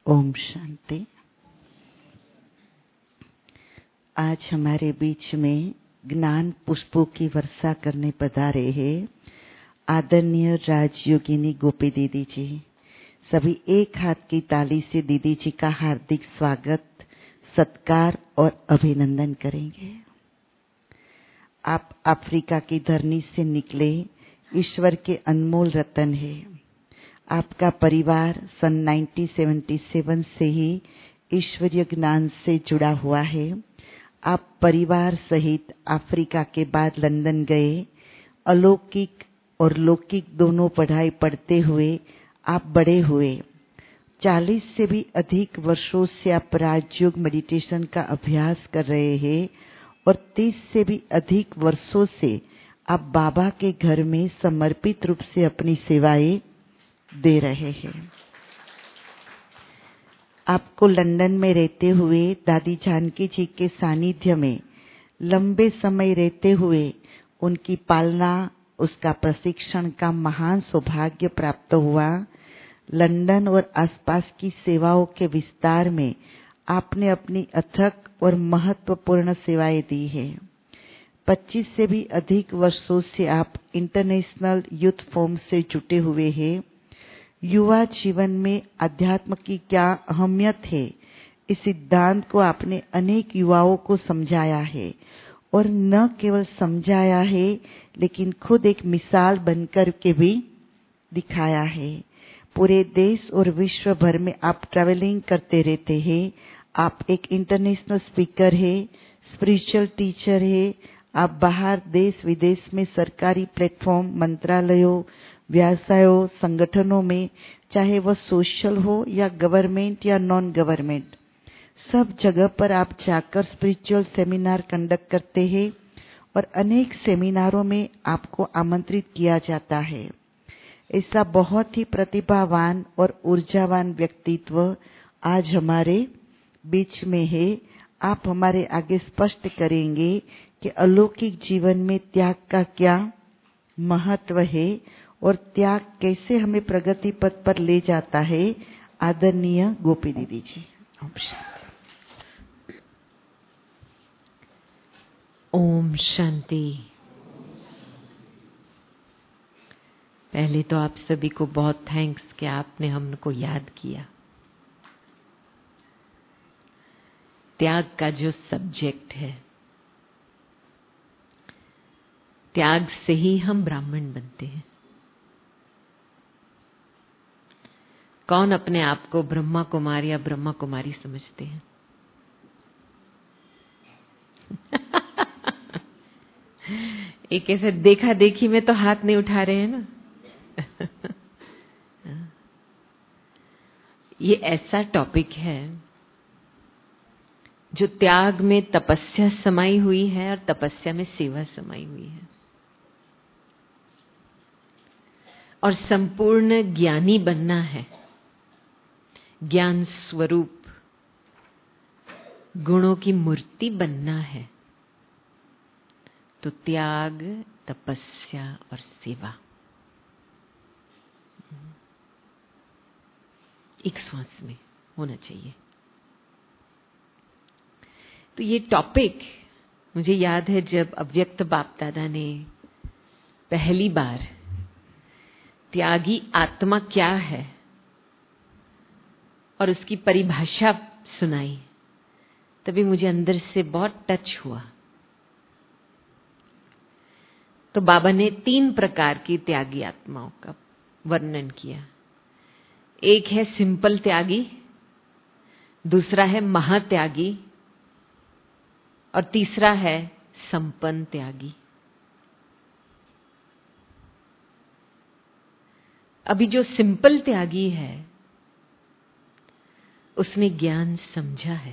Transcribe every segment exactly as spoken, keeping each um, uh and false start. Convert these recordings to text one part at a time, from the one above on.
ओम शांति। आज हमारे बीच में ज्ञान पुष्पों की वर्षा करने पधारे हैं आदरणीय राजयोगिनी गोपी दीदी जी। सभी एक हाथ की ताली से दीदी जी का हार्दिक स्वागत, सत्कार और अभिनंदन करेंगे। आप अफ्रीका की धरनी से निकले ईश्वर के अनमोल रतन है। आपका परिवार सन उन्नीस सौ सतहत्तर से ही ईश्वरीय ज्ञान से जुड़ा हुआ है। आप परिवार सहित अफ्रीका के बाद लंदन गए। अलौकिक और लौकिक दोनों पढ़ाई पढ़ते हुए आप बड़े हुए। चालीस से भी अधिक वर्षों से आप राजयोग मेडिटेशन का अभ्यास कर रहे हैं और तीस से भी अधिक वर्षों से आप बाबा के घर में समर्पित रूप से अपनी सेवाएं दे रहे हैं। आपको लंदन में रहते हुए दादी जानकी जी के सानिध्य में लंबे समय रहते हुए उनकी पालना, उसका प्रशिक्षण का महान सौभाग्य प्राप्त हुआ। लंदन और आसपास की सेवाओं के विस्तार में आपने अपनी अथक और महत्वपूर्ण सेवाएं दी है। पच्चीस से भी अधिक वर्षों से आप इंटरनेशनल यूथ फोरम से जुटे हुए हैं। युवा जीवन में अध्यात्म की क्या अहमियत है, इस सिद्धांत को आपने अनेक युवाओं को समझाया है और न केवल समझाया है लेकिन खुद एक मिसाल बनकर के भी दिखाया है। पूरे देश और विश्व भर में आप ट्रैवलिंग करते रहते हैं। आप एक इंटरनेशनल स्पीकर है, स्पिरिचुअल टीचर है। आप बाहर देश विदेश में सरकारी प्लेटफॉर्म, मंत्रालयों, व्यवसायों, संगठनों में, चाहे वह सोशल हो या गवर्नमेंट या नॉन गवर्नमेंट, सब जगह पर आप जाकर स्पिरिचुअल सेमिनार कंडक्ट करते हैं और अनेक सेमिनारों में आपको आमंत्रित किया जाता है। ऐसा बहुत ही प्रतिभावान और ऊर्जावान व्यक्तित्व आज हमारे बीच में है। आप हमारे आगे स्पष्ट करेंगे कि अलौकिक जीवन में त्याग का क्या महत्व है और त्याग कैसे हमें प्रगति पथ पर ले जाता है। आदरणीय गोपी दीदी जी। ओम शांति। ओम शांति। पहले तो आप सभी को बहुत थैंक्स कि आपने हमको याद किया। त्याग का जो सब्जेक्ट है, त्याग से ही हम ब्राह्मण बनते हैं। कौन अपने आप को ब्रह्मा कुमारी या ब्रह्मा कुमारी समझते हैं? एक ऐसे देखा देखी में तो हाथ नहीं उठा रहे हैं ना। ये ऐसा टॉपिक है जो त्याग में तपस्या समाई हुई है और तपस्या में सेवा समाई हुई है। और संपूर्ण ज्ञानी बनना है, ज्ञान स्वरूप गुणों की मूर्ति बनना है, तो त्याग, तपस्या और सेवा एक सांस में होना चाहिए। तो ये टॉपिक मुझे याद है जब अव्यक्त बाप दादा ने पहली बार त्यागी आत्मा क्या है और उसकी परिभाषा सुनाई, तभी मुझे अंदर से बहुत टच हुआ। तो बाबा ने तीन प्रकार की त्यागी आत्माओं का वर्णन किया। एक है सिंपल त्यागी, दूसरा है महात्यागी और तीसरा है संपन्न त्यागी। अभी जो सिंपल त्यागी है उसने ज्ञान समझा है,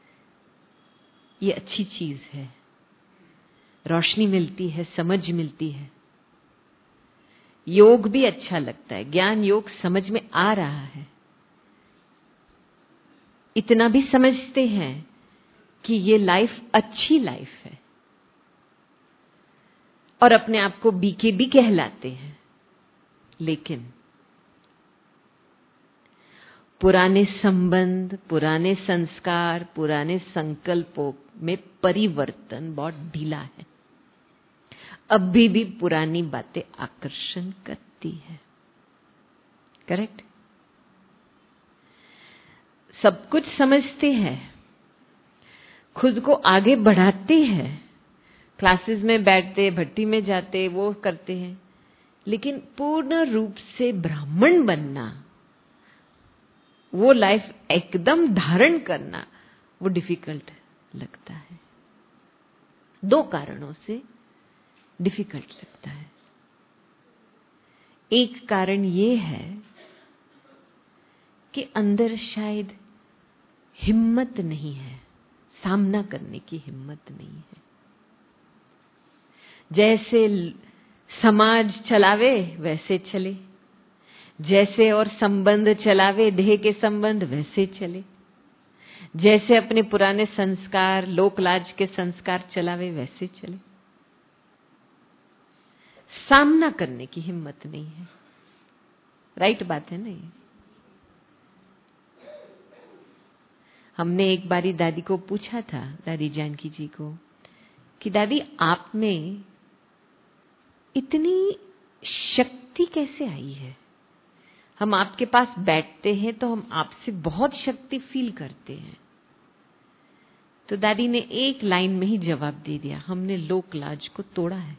ये अच्छी चीज है, रोशनी मिलती है, समझ मिलती है, योग भी अच्छा लगता है, ज्ञान योग समझ में आ रहा है। इतना भी समझते हैं कि ये लाइफ अच्छी लाइफ है और अपने आप को बीके भी कहलाते हैं। लेकिन पुराने संबंध, पुराने संस्कार, पुराने संकल्पों में परिवर्तन बहुत ढीला है। अभी भी पुरानी बातें आकर्षण करती है। करेक्ट? सब कुछ समझते हैं, खुद को आगे बढ़ाते हैं, क्लासेस में बैठते, भट्टी में जाते, वो करते हैं, लेकिन पूर्ण रूप से ब्राह्मण बनना, वो लाइफ एकदम धारण करना, वो डिफिकल्ट लगता है। दो कारणों से डिफिकल्ट लगता है। एक कारण ये है कि अंदर शायद हिम्मत नहीं है, सामना करने की हिम्मत नहीं है। जैसे समाज चलावे वैसे चले, जैसे और संबंध चलावे, देह के संबंध, वैसे चले, जैसे अपने पुराने संस्कार, लोकलाज के संस्कार चलावे, वैसे चले। सामना करने की हिम्मत नहीं है। राइट बात है ना ये? हमने एक बारी दादी को पूछा था, दादी जानकी जी को, कि दादी आप में इतनी शक्ति कैसे आई है? हम आपके पास बैठते हैं तो हम आपसे बहुत शक्ति फील करते हैं। तो दादी ने एक लाइन में ही जवाब दे दिया, हमने लोक लाज को तोड़ा है।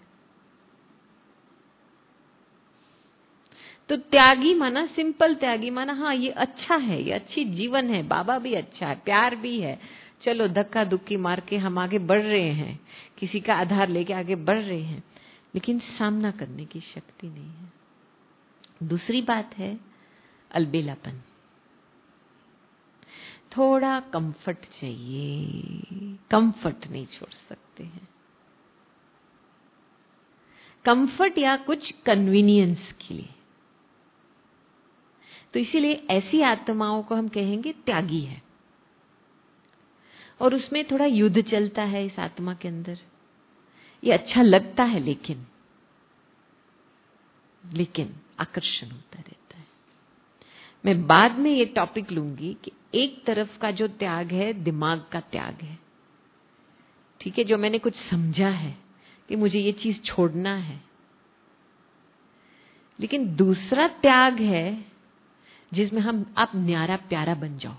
तो त्यागी माना, सिंपल त्यागी माना, हाँ ये अच्छा है, ये अच्छी जीवन है, बाबा भी अच्छा है, प्यार भी है, चलो धक्का दुक्की मार के हम आगे बढ़ रहे हैं, किसी का आधार लेके आगे बढ़ रहे हैं, लेकिन सामना करने की शक्ति नहीं है। दूसरी बात है अलबेलापन। थोड़ा कंफर्ट चाहिए, कंफर्ट नहीं छोड़ सकते हैं। कंफर्ट या कुछ कन्वीनियंस के लिए। तो इसीलिए ऐसी आत्माओं को हम कहेंगे त्यागी है। और उसमें थोड़ा युद्ध चलता है इस आत्मा के अंदर। ये अच्छा लगता है, लेकिन लेकिन आकर्षण होता रहता है। मैं बाद में ये टॉपिक लूंगी कि एक तरफ का जो त्याग है, दिमाग का त्याग है, ठीक है, जो मैंने कुछ समझा है कि मुझे ये चीज छोड़ना है। लेकिन दूसरा त्याग है जिसमें हम आप न्यारा प्यारा बन जाओ।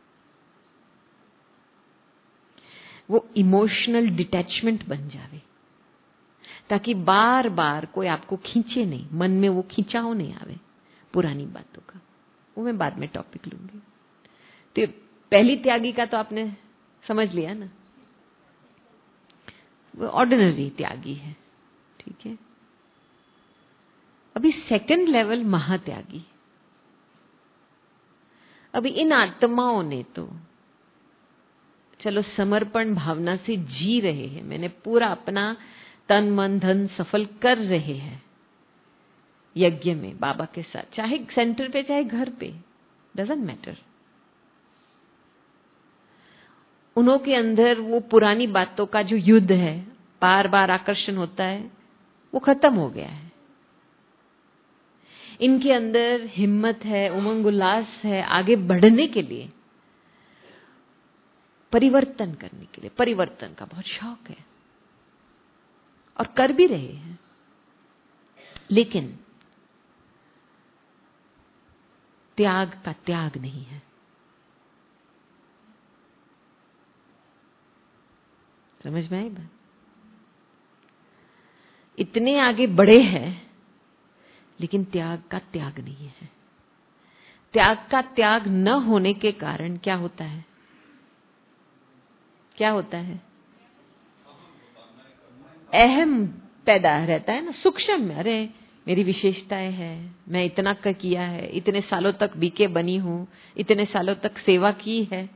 वो इमोशनल डिटैचमेंट बन जावे, ताकि बार बार कोई आपको खींचे नहीं, मन में वो खिंचाव नहीं आवे पुरानी बातों का। वो मैं बाद में टॉपिक लूंगी। तो पहली त्यागी का तो आपने समझ लिया ना, वो ऑर्डिनरी त्यागी है, ठीक है। अभी सेकंड लेवल महात्यागी। अभी इन आत्माओं ने तो चलो समर्पण भावना से जी रहे हैं, मैंने पूरा अपना तन मन धन सफल कर रहे हैं यज्ञ में बाबा के साथ, चाहे सेंटर पे चाहे घर पे, डजंट मैटर। उन्हों के अंदर वो पुरानी बातों का जो युद्ध है, बार बार आकर्षण होता है, वो खत्म हो गया है। इनके अंदर हिम्मत है, उमंग उल्लास है आगे बढ़ने के लिए, परिवर्तन करने के लिए। परिवर्तन का बहुत शौक है और कर भी रहे हैं, लेकिन त्याग का त्याग नहीं है। समझ में आई बात? इतने आगे बढ़े हैं, लेकिन त्याग का त्याग नहीं है। त्याग का त्याग न होने के कारण क्या होता है? क्या होता है? अहम पैदा रहता है ना, सूक्ष्म में। अरे मेरी विशेषताएं हैं, मैं इतना का किया है, इतने सालों तक बीके बनी हूं, इतने सालों तक सेवा की है।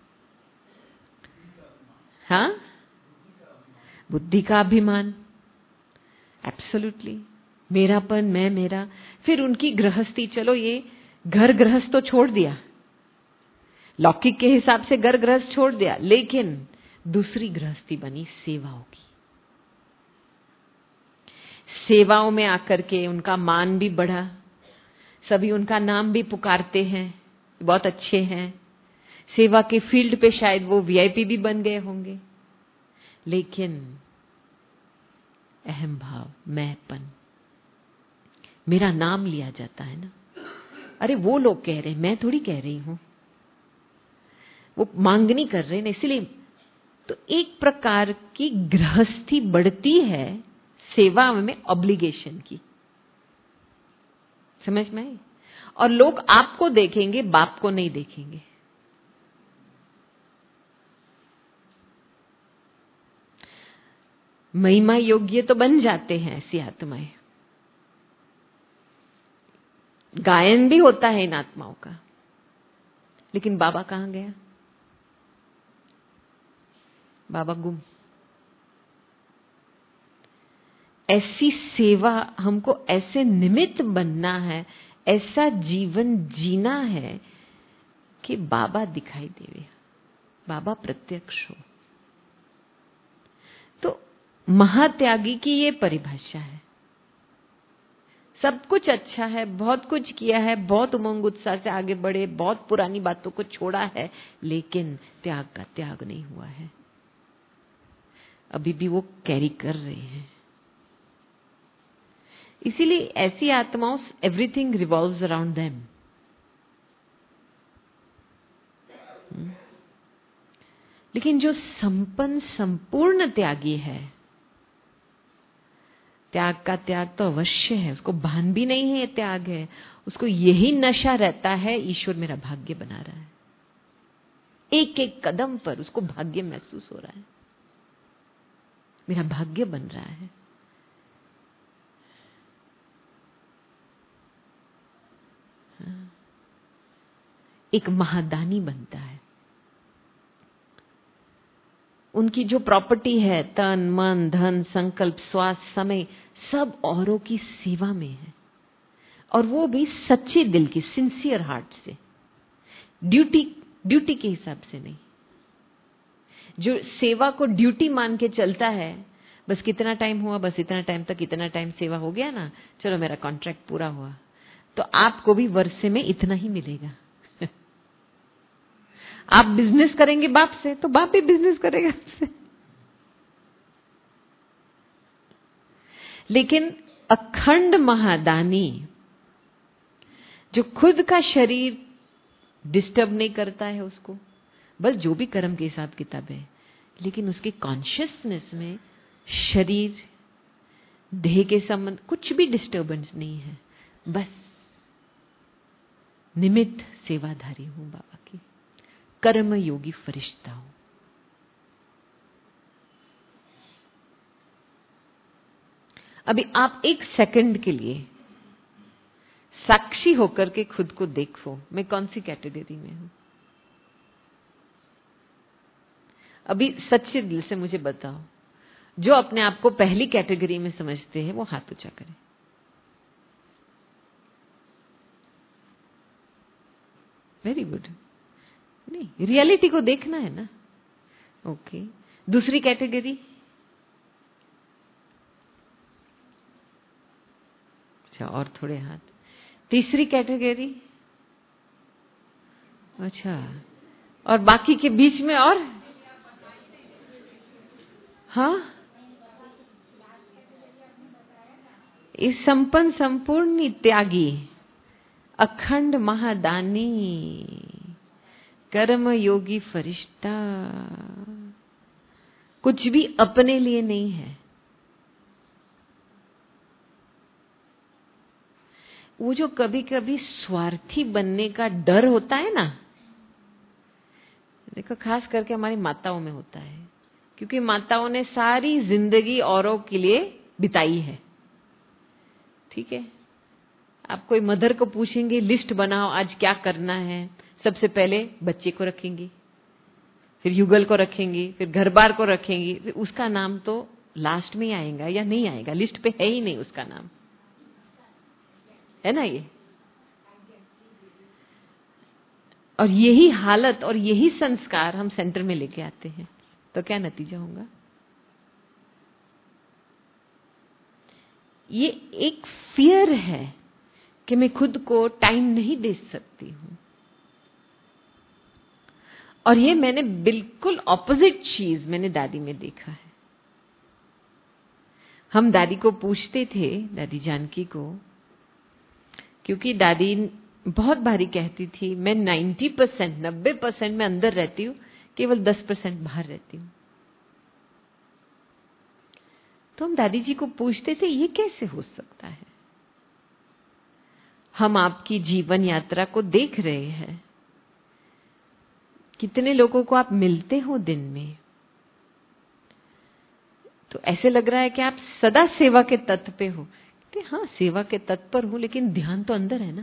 हाँ, बुद्धि का अभिमान, एब्सोल्युटली। मेरापन, मैं मेरा। फिर उनकी गृहस्थी, चलो ये घर गृहस्थ तो छोड़ दिया, लौकिक के हिसाब से घर गृहस्थ छोड़ दिया, लेकिन दूसरी गृहस्थी बनी सेवाओं की। सेवाओं में आकर के उनका मान भी बढ़ा, सभी उनका नाम भी पुकारते हैं, बहुत अच्छे हैं, सेवा के फील्ड पे शायद वो वीआईपी भी बन गए होंगे, लेकिन अहम भाव, मैंपन, मेरा नाम लिया जाता है ना। अरे वो लोग कह रहे हैं, मैं थोड़ी कह रही हूं, वो मांगनी कर रहे हैं ना, इसलिए तो एक प्रकार की गृहस्थी बढ़ती है सेवा में ऑब्लिगेशन की, समझ में आई? और लोग आपको देखेंगे, बाप को नहीं देखेंगे। महिमा योग्य तो बन जाते हैं ऐसी आत्माएं, गायन भी होता है इन आत्माओं का, लेकिन बाबा कहां गया? बाबा गुम। ऐसी सेवा, हमको ऐसे निमित्त बनना है, ऐसा जीवन जीना है कि बाबा दिखाई देवे, बाबा प्रत्यक्ष हो। तो महात्यागी की ये परिभाषा है। सब कुछ अच्छा है, बहुत कुछ किया है, बहुत उमंग उत्साह से आगे बढ़े, बहुत पुरानी बातों को छोड़ा है, लेकिन त्याग का त्याग नहीं हुआ है, अभी भी वो कैरी कर रहे हैं। इसीलिए ऐसी आत्माओं, एवरीथिंग रिवॉल्व्स अराउंड देम। लेकिन जो संपन्न संपूर्ण त्यागी है, त्याग का त्याग तो अवश्य है, उसको भान भी नहीं है ये त्याग है, उसको यही नशा रहता है, ईश्वर मेरा भाग्य बना रहा है। एक एक कदम पर उसको भाग्य महसूस हो रहा है, मेरा भाग्य बन रहा है। एक महादानी बनता है। उनकी जो प्रॉपर्टी है, तन मन धन संकल्प स्वास्थ्य समय, सब औरों की सेवा में है, और वो भी सच्चे दिल की, सिंसियर हार्ट से, ड्यूटी ड्यूटी के हिसाब से नहीं। जो सेवा को ड्यूटी मान के चलता है, बस कितना टाइम हुआ, बस इतना टाइम तक, इतना टाइम सेवा हो गया ना, चलो मेरा कॉन्ट्रैक्ट पूरा हुआ, तो आपको भी वर्षे में इतना ही मिलेगा। आप बिजनेस करेंगे बाप से, तो बाप भी बिजनेस करेगा आपसे। लेकिन अखंड महादानी जो खुद का शरीर डिस्टर्ब नहीं करता है उसको, बस जो भी कर्म के हिसाब किताब है, लेकिन उसके कॉन्शियसनेस में शरीर देह के संबंध कुछ भी डिस्टर्बेंस नहीं है, बस निमित्त सेवाधारी हूं बाबा की, कर्म योगी फरिश्ता हूं। अभी आप एक सेकंड के लिए साक्षी होकर के खुद को देखो, मैं कौन सी कैटेगरी में हूं। अभी सच्चे दिल से मुझे बताओ, जो अपने आप को पहली कैटेगरी में समझते हैं वो हाथ ऊंचा करें। Very good. नहीं, रियलिटी को देखना है ना। ओके, दूसरी कैटेगरी, अच्छा, और थोड़े हाथ। तीसरी कैटेगरी, अच्छा, और बाकी के बीच में, और हाँ, इस संपन्न संपूर्ण त्यागी, अखंड महादानी, कर्म योगी फरिश्ता, कुछ भी अपने लिए नहीं है। वो जो कभी कभी स्वार्थी बनने का डर होता है ना, देखो खास करके हमारी माताओं में होता है, क्योंकि माताओं ने सारी जिंदगी औरों के लिए बिताई है। ठीक है, आप कोई मदर को पूछेंगे लिस्ट बनाओ आज क्या करना है, सबसे पहले बच्चे को रखेंगी, फिर युगल को रखेंगी, फिर घर बार को रखेंगी, फिर उसका नाम तो लास्ट में ही आएगा या नहीं आएगा, लिस्ट पे है ही नहीं उसका नाम, है ना ये। और यही हालत और यही संस्कार हम सेंटर में लेके आते हैं, तो क्या नतीजा होगा? ये एक फियर है कि मैं खुद को टाइम नहीं दे सकती हूं, और ये मैंने बिल्कुल ऑपोजिट चीज मैंने दादी में देखा है। हम दादी को पूछते थे, दादी जानकी को, क्योंकि दादी बहुत भारी कहती थी मैं नब्बे परसेंट नब्बे परसेंट में अंदर रहती हूँ, केवल दस परसेंट बाहर रहती हूँ। तो हम दादी जी को पूछते थे ये कैसे हो सकता है? हम आपकी जीवन यात्रा को देख रहे हैं, कितने लोगों को आप मिलते हो दिन में, तो ऐसे लग रहा है कि आप सदा सेवा के तत्व पे हो। कि हाँ, सेवा के तत्व पर हूं, लेकिन ध्यान तो अंदर है ना।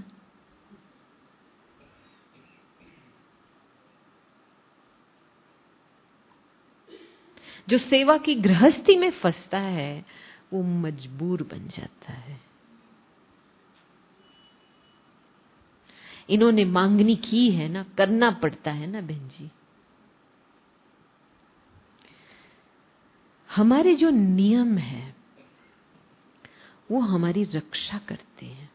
जो सेवा की गृहस्थी में फंसता है वो मजबूर बन जाता है। इन्होंने मांगनी की है ना, करना पड़ता है ना बहन जी। हमारे जो नियम है वो हमारी रक्षा करते हैं।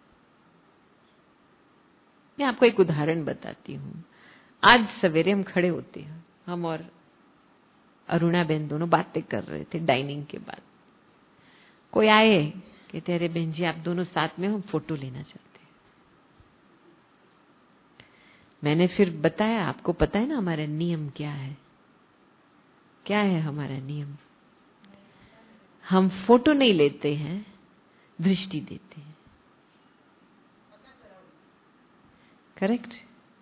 मैं आपको एक उदाहरण बताती हूँ। आज सवेरे हम खड़े होते हैं, हम और अरुणा बहन दोनों बातें कर रहे थे डाइनिंग के बाद। कोई आए, कहते अरे बहन जी आप दोनों साथ में, हम फोटो लेना चाहते हैं। मैंने फिर बताया, आपको पता है ना हमारा नियम क्या है? क्या है हमारा नियम? हम फोटो नहीं लेते हैं, दृष्टि देते हैं। करेक्ट?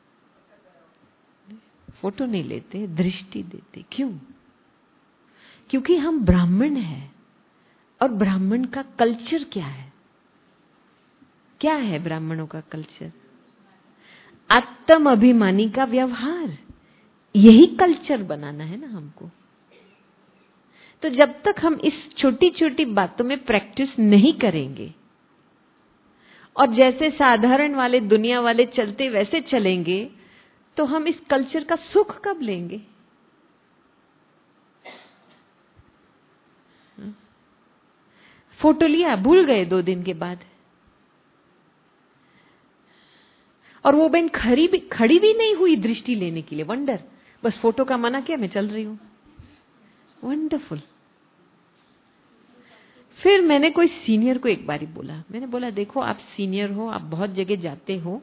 फोटो नहीं लेते, दृष्टि देते। क्यों? क्योंकि हम ब्राह्मण हैं, और ब्राह्मण का कल्चर क्या है? क्या है ब्राह्मणों का कल्चर? आत्म अभिमानी का व्यवहार। यही कल्चर बनाना है ना हमको। तो जब तक हम इस छोटी छोटी बातों में प्रैक्टिस नहीं करेंगे और जैसे साधारण वाले दुनिया वाले चलते वैसे चलेंगे, तो हम इस कल्चर का सुख कब लेंगे? फोटो लिया, भूल गए दो दिन के बाद। और वो बहन खड़ी भी खड़ी भी नहीं हुई दृष्टि लेने के लिए। वंडर, बस फोटो का मना किया, मैं चल रही हूं। वंडरफुल। फिर मैंने कोई सीनियर को एक बारी बोला, मैंने बोला देखो आप सीनियर हो, आप बहुत जगह जाते हो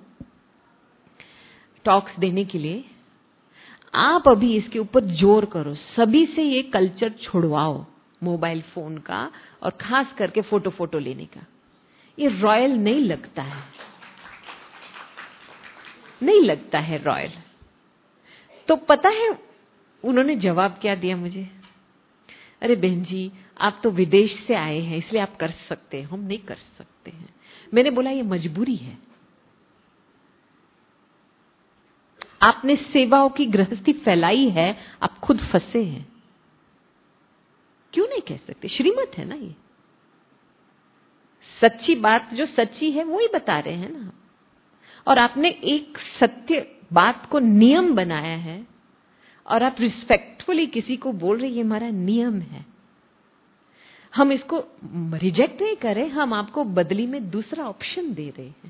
टॉक्स देने के लिए, आप अभी इसके ऊपर जोर करो, सभी से ये कल्चर छुड़वाओ मोबाइल फोन का, और खास करके फोटो फोटो लेने का। ये रॉयल नहीं लगता है, नहीं लगता है रॉयल। तो पता है उन्होंने जवाब क्या दिया मुझे? अरे बहन जी आप तो विदेश से आए हैं इसलिए आप कर सकते हैं, हम नहीं कर सकते हैं। मैंने बोला ये मजबूरी है। आपने सेवाओं की गृहस्थी फैलाई है, आप खुद फंसे हैं। क्यों नहीं कह सकते? श्रीमत है ना ये। सच्ची बात जो सच्ची है वो ही बता रहे हैं ना। और आपने एक सत्य बात को नियम बनाया है, और आप रिस्पेक्टफुली किसी को बोल रहे ये हमारा नियम है। हम इसको रिजेक्ट नहीं कर रहे, हम आपको बदली में दूसरा ऑप्शन दे रहे हैं,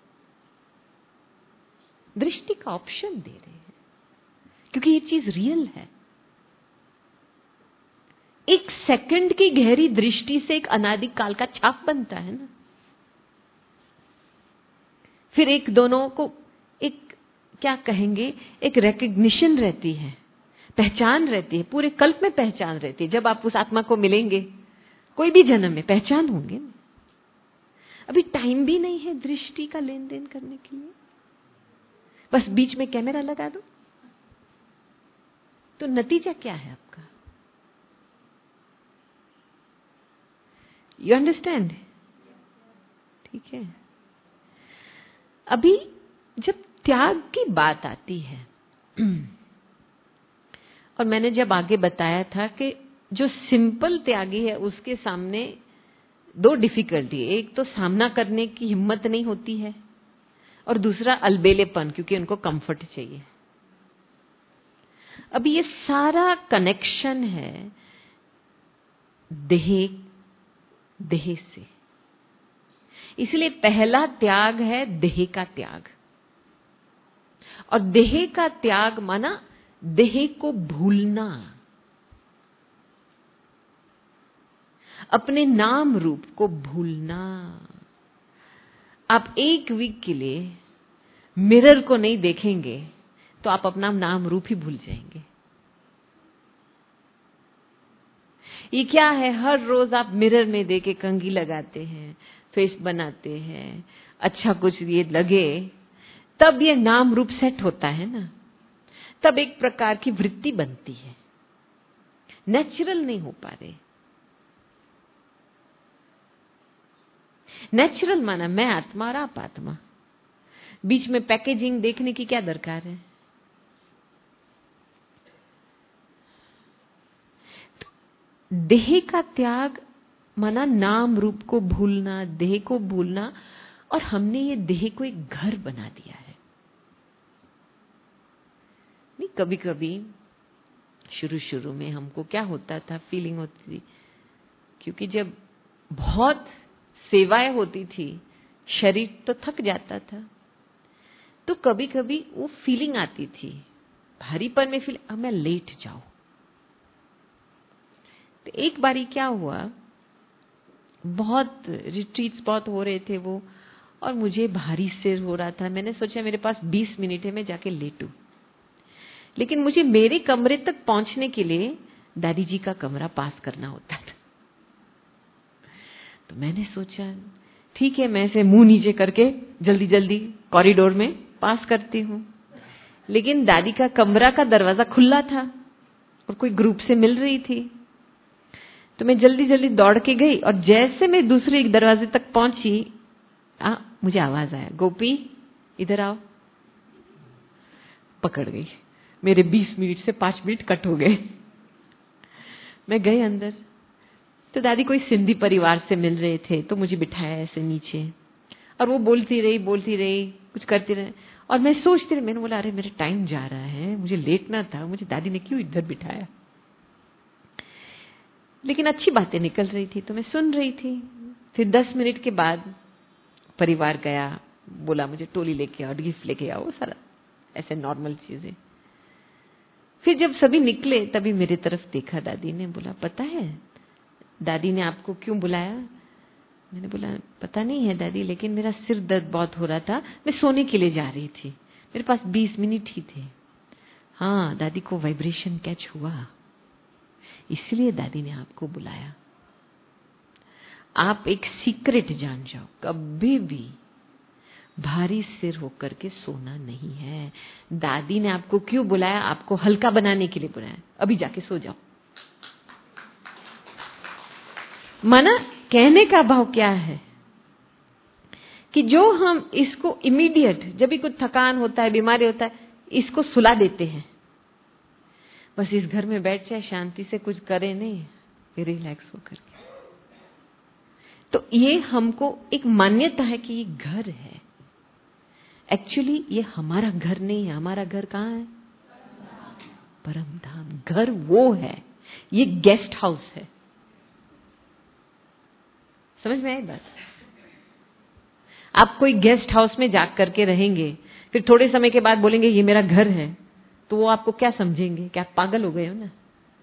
दृष्टि का ऑप्शन दे रहे हैं, क्योंकि ये चीज रियल है। एक सेकंड की गहरी दृष्टि से एक अनादि काल का छाप बनता है ना। फिर एक दोनों को एक क्या कहेंगे, एक रिकग्निशन रहती है, पहचान रहती है, पूरे कल्प में पहचान रहती है। जब आप उस आत्मा को मिलेंगे कोई भी जन्म में पहचान होंगे। अभी टाइम भी नहीं है दृष्टि का लेन देन करने के लिए, बस बीच में कैमरा लगा दो, तो नतीजा क्या है आपका? You understand? ठीक है। अभी जब त्याग की बात आती है, और मैंने जब आगे बताया था कि जो सिंपल त्यागी है उसके सामने दो डिफिकल्टी है। एक तो सामना करने की हिम्मत नहीं होती है, और दूसरा अलबेलेपन, क्योंकि उनको कंफर्ट चाहिए। अभी ये सारा कनेक्शन है देह देह से। इसलिए पहला त्याग है देह का त्याग, और देह का त्याग माना देह को भूलना, अपने नाम रूप को भूलना। आप एक वीक के लिए मिरर को नहीं देखेंगे तो आप अपना नाम रूप ही भूल जाएंगे। ये क्या है, हर रोज आप मिरर में देके कंघी लगाते हैं, फेस बनाते हैं, अच्छा कुछ ये लगे, तब ये नाम रूप सेट होता है ना, तब एक प्रकार की वृत्ति बनती है। नेचुरल नहीं हो पा रहे। नेचुरल माना मैं आत्मा और आप आत्मा, बीच में पैकेजिंग देखने की क्या दरकार है। तो देह का त्याग माना नाम रूप को भूलना, देह को भूलना, और हमने ये देह को एक घर बना दिया है। नहीं, कभी कभी शुरू शुरू में हमको क्या होता था, फीलिंग होती थी, क्योंकि जब बहुत सेवाएं होती थी शरीर तो थक जाता था, तो कभी कभी वो फीलिंग आती थी भारीपन में, फील अब मैं लेट जाऊं। तो एक बारी क्या हुआ, बहुत रिट्रीट्स बहुत हो रहे थे वो, और मुझे भारी सिर हो रहा था। मैंने सोचा मेरे पास बीस मिनट है, मैं जाके लेटूं। लेकिन मुझे मेरे कमरे तक पहुंचने के लिए दादी जी का कमरा पास करना होता था। तो मैंने सोचा ठीक है, मैं ऐसे मुंह नीचे करके जल्दी जल्दी कॉरिडोर में पास करती हूँ। लेकिन दादी का कमरा का दरवाजा खुला था और कोई ग्रुप से मिल रही थी, तो मैं जल्दी जल्दी दौड़ के गई, और जैसे मैं दूसरे एक दरवाजे तक पहुंची, आ, मुझे आवाज आया, गोपी इधर आओ। पकड़ गई। मेरे बीस मिनट से पांच मिनट कट हो गए। मैं गई अंदर, तो दादी कोई सिंधी परिवार से मिल रहे थे, तो मुझे बिठाया ऐसे नीचे, और वो बोलती रही बोलती रही कुछ करती रही, और मैं सोचती रही। मैंने बोला अरे मेरा टाइम जा रहा है, मुझे लेटना था, मुझे दादी ने क्यों इधर बिठाया। लेकिन अच्छी बातें निकल रही थी तो मैं सुन रही थी। फिर दस मिनट के बाद परिवार गया, बोला मुझे टोली लेके आओ, गिफ्ट लेके आओ, सारा ऐसे नॉर्मल चीजें। फिर जब सभी निकले तभी मेरी तरफ देखा दादी ने, बोला पता है दादी ने आपको क्यों बुलाया। मैंने बोला पता नहीं है दादी, लेकिन मेरा सिर दर्द बहुत हो रहा था, मैं सोने के लिए जा रही थी, मेरे पास बीस मिनट ही थे। हाँ, दादी को वाइब्रेशन कैच हुआ, इसलिए दादी ने आपको बुलाया। आप एक सीक्रेट जान जाओ, कभी भी भारी सिर होकर के सोना नहीं है। दादी ने आपको क्यों बुलाया, आपको हल्का बनाने के लिए बुलाया। अभी जाके सो जाओ। माना कहने का भाव क्या है कि जो हम इसको इमीडिएट, जब भी कुछ थकान होता है, बीमारी होता है, इसको सुला देते हैं। बस इस घर में बैठ जाए, शांति से कुछ करे नहीं, फिर रिलैक्स होकर के। तो ये हमको एक मान्यता है कि ये घर है। एक्चुअली ये हमारा घर नहीं है। हमारा घर कहाँ है? परम धाम। घर वो है, ये गेस्ट हाउस है। समझ में आई बात? आप कोई गेस्ट हाउस में जा करके रहेंगे, फिर थोड़े समय के बाद बोलेंगे ये मेरा घर है, तो वो आपको क्या समझेंगे? क्या आप पागल हो गए हो ना?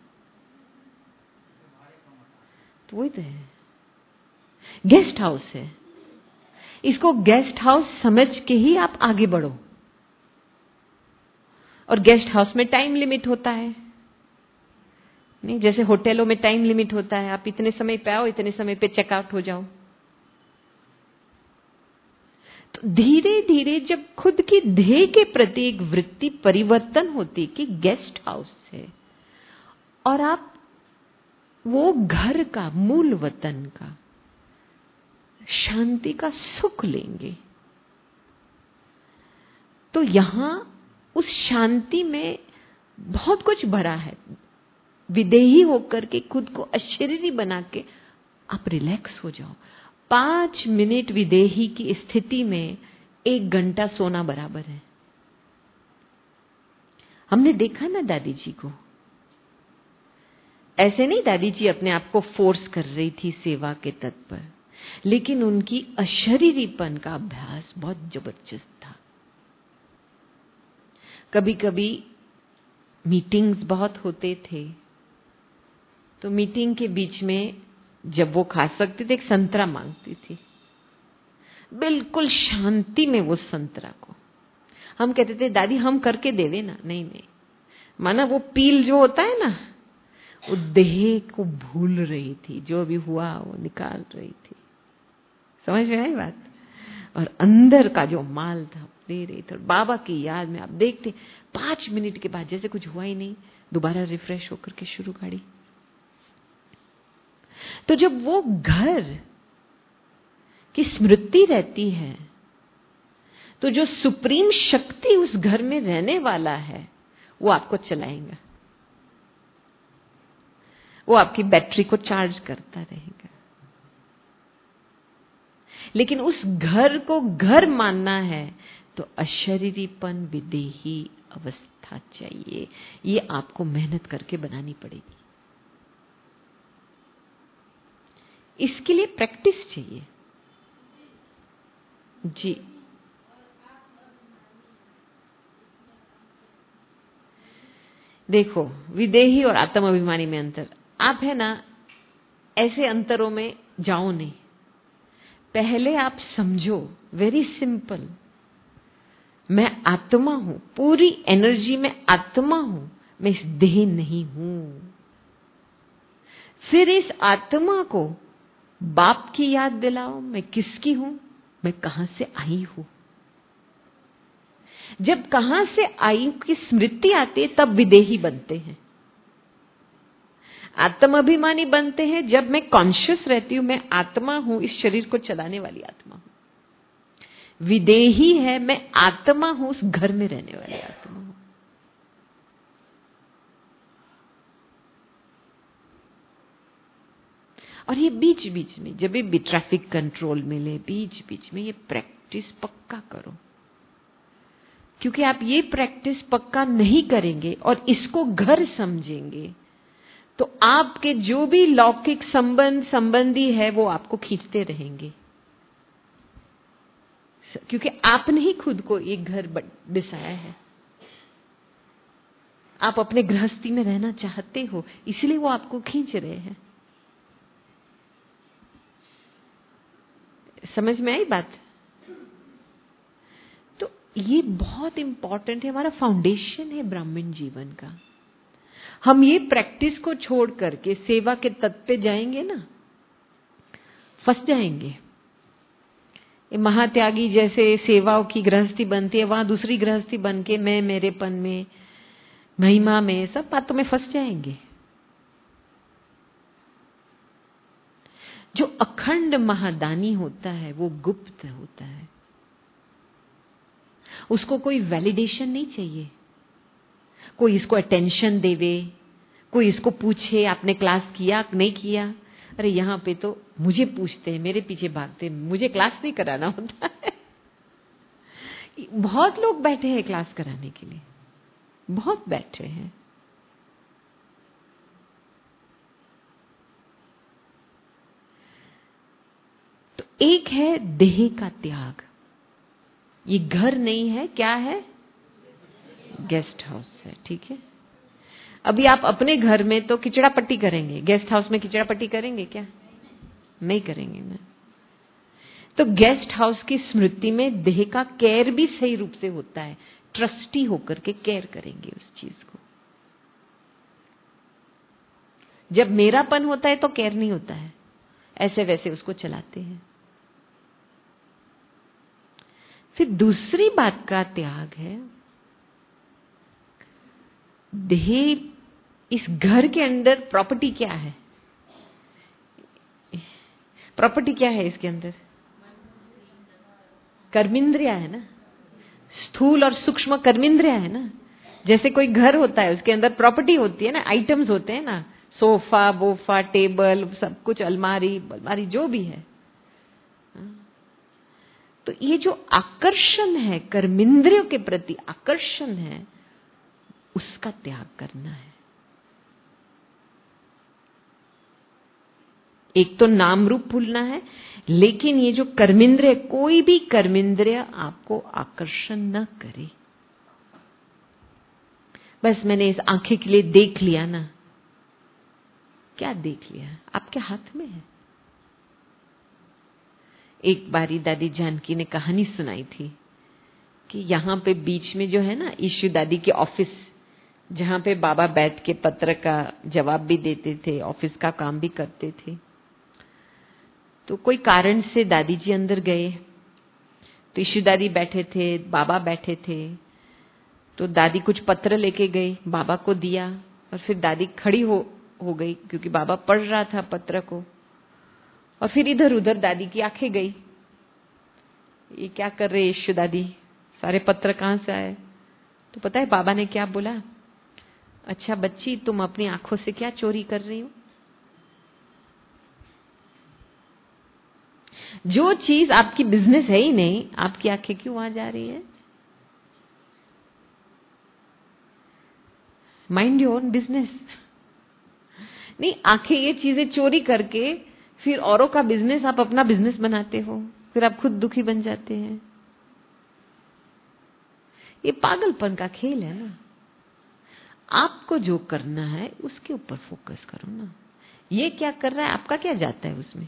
तो वही तो है, गेस्ट हाउस है। इसको गेस्ट हाउस समझ के ही आप आगे बढ़ो। और गेस्ट हाउस में टाइम लिमिट होता है, नहीं जैसे होटलों में टाइम लिमिट होता है, आप इतने समय पे आओ, इतने समय पे चेकआउट हो जाओ। तो धीरे धीरे जब खुद की ध्येय के प्रति एक वृत्ति परिवर्तन होती कि गेस्ट हाउस है, और आप वो घर का, मूल वतन का, शांति का सुख लेंगे, तो यहां उस शांति में बहुत कुछ भरा है। विदेही होकर के खुद को अशरीरी बना के आप रिलैक्स हो जाओ। पांच मिनट विदेही की स्थिति में एक घंटा सोना बराबर है। हमने देखा ना दादी जी को, ऐसे नहीं दादी जी अपने आप को फोर्स कर रही थी सेवा के तत पर, लेकिन उनकी अशरीरीपन का अभ्यास बहुत जबरदस्त था। कभी कभी मीटिंग्स बहुत होते थे, तो मीटिंग के बीच में जब वो खा सकती थी, एक संतरा मांगती थी, बिल्कुल शांति में वो संतरा को हम कहते थे दादी हम करके देवे ना, नहीं नहीं, माना वो पील जो होता है ना, वो देह को भूल रही थी, जो भी हुआ वो निकाल रही थी। समझ में आई बात? और अंदर का जो माल था दे रही थी। और बाबा की याद में आप देखते पांच मिनट के बाद जैसे कुछ हुआ ही नहीं, दोबारा रिफ्रेश होकर के शुरू गाड़ी। तो जब वो घर की स्मृति रहती है, तो जो सुप्रीम शक्ति उस घर में रहने वाला है वो आपको चलाएगा, वो आपकी बैटरी को चार्ज करता रहेगा। लेकिन उस घर को घर मानना है तो अशरीरीपन विदेही अवस्था चाहिए, ये आपको मेहनत करके बनानी पड़ेगी। इसके लिए प्रैक्टिस चाहिए जी। देखो, विदेही और आत्म अभिमानी में अंतर, आप है ना ऐसे अंतरों में जाओ नहीं। पहले आप समझो, वेरी सिंपल, मैं आत्मा हूं, पूरी एनर्जी में आत्मा हूं, मैं इस देह नहीं हूं। फिर इस आत्मा को बाप की याद दिलाओ, मैं किसकी हूं, मैं कहां से आई हूं। जब कहां से आई की स्मृति आती है तब विदेही बनते हैं। आत्म अभिमानी बनते हैं जब मैं कॉन्शियस रहती हूं, मैं आत्मा हूं, इस शरीर को चलाने वाली आत्मा हूं। विदेही है, मैं आत्मा हूं, उस घर में रहने वाली आत्मा हूं। और ये बीच बीच में जब भी ट्रैफिक कंट्रोल मिले, बीच बीच में ये प्रैक्टिस पक्का करो, क्योंकि आप ये प्रैक्टिस पक्का नहीं करेंगे और इसको घर समझेंगे तो आपके जो भी लौकिक संबंध संबंधी है वो आपको खींचते रहेंगे, क्योंकि आपने ही खुद को एक घर बसाया है। आप अपने गृहस्थी में रहना चाहते हो, इसलिए वो आपको खींच रहे हैं। समझ में आई बात? तो ये बहुत इंपॉर्टेंट है, हमारा फाउंडेशन है ब्राह्मण जीवन का। हम ये प्रैक्टिस को छोड़ करके सेवा के तत्व पे जाएंगे ना, फंस जाएंगे। ये महात्यागी जैसे सेवाओं की गृहस्थी बनती है, वहां दूसरी गृहस्थी बन के मैं मेरेपन में, महिमा में, सब बातों में फंस जाएंगे। जो अखंड महादानी होता है वो गुप्त होता है, उसको कोई वैलिडेशन नहीं चाहिए, कोई इसको अटेंशन देवे, कोई इसको पूछे आपने क्लास किया नहीं किया। अरे यहाँ पे तो मुझे पूछते हैं, मेरे पीछे भागते हैं, मुझे क्लास नहीं कराना होता है। बहुत लोग बैठे हैं क्लास कराने के लिए, बहुत बैठे हैं। तो एक है देह का त्याग, ये घर नहीं है, क्या है? गेस्ट हाउस है, ठीक है। अभी आप अपने घर में तो किचड़ा पट्टी करेंगे, गेस्ट हाउस में किचड़ा पट्टी करेंगे क्या? नहीं करेंगे ना। तो गेस्ट हाउस की स्मृति में देह का केयर भी सही रूप से होता है, ट्रस्टी होकर के केयर करेंगे उस चीज को। जब मेरापन होता है तो केयर नहीं होता है, ऐसे वैसे उसको चलाते हैं। फिर दूसरी बात का त्याग है, देह इस घर के अंदर प्रॉपर्टी क्या है? प्रॉपर्टी क्या है इसके अंदर? कर्मेंद्रिया है ना, स्थूल और सूक्ष्म कर्मेंद्रिया है ना। जैसे कोई घर होता है उसके अंदर प्रॉपर्टी होती है ना, आइटम्स होते हैं ना, सोफा बोफा टेबल सब कुछ, अलमारी अलमारी जो भी है। तो ये जो आकर्षण है, कर्मेंद्रियों के प्रति आकर्षण है, उसका त्याग करना है। एक तो नाम रूप भूलना है, लेकिन ये जो कर्मेंद्रिय, कोई भी कर्मेंद्रिय आपको आकर्षण न करे। बस मैंने इस आंखें के लिए देख लिया ना। क्या देख लिया? आपके हाथ में है। एक बारी दादी जानकी ने कहानी सुनाई थी कि यहाँ पे बीच में जो है ना ईशु दादी के ऑफिस, जहाँ पे बाबा बैठ के पत्र का जवाब भी देते थे, ऑफिस का काम भी करते थे। तो कोई कारण से दादी जी अंदर गए, तो ईशु दादी बैठे थे, बाबा बैठे थे। तो दादी कुछ पत्र लेके गई, बाबा को दिया, और फिर दादी खड़ी हो हो गई क्योंकि बाबा पढ़ रहा था पत्र को। और फिर इधर उधर दादी की आंखें गई, ये क्या कर रहे ईशु दादी, सारे पत्र कहाँ से आए? तो पता है बाबा ने क्या बोला? अच्छा बच्ची, तुम अपनी आंखों से क्या चोरी कर रही हो? जो चीज आपकी बिजनेस है ही नहीं, आपकी आंखें क्यों वहां जा रही है? Mind your own business. नहीं, आंखें ये चीजें चोरी करके फिर औरों का बिजनेस आप अपना बिजनेस बनाते हो, फिर आप खुद दुखी बन जाते हैं। ये पागलपन का खेल है ना। आपको जो करना है उसके ऊपर फोकस करो ना। ये क्या कर रहा है, आपका क्या जाता है उसमें?